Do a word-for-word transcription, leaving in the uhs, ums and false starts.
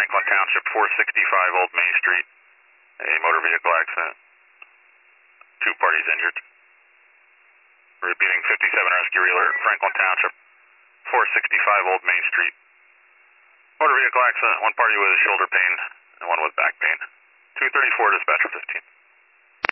Franklin Township, four sixty-five Old Main Street. A motor vehicle accident. Two parties injured. Repeating fifty-seven Rescue Alert, Franklin Township, four sixty-five Old Main Street. Motor vehicle accident, one party with shoulder pain and one with back pain. two thirty-four, dispatcher fifteen.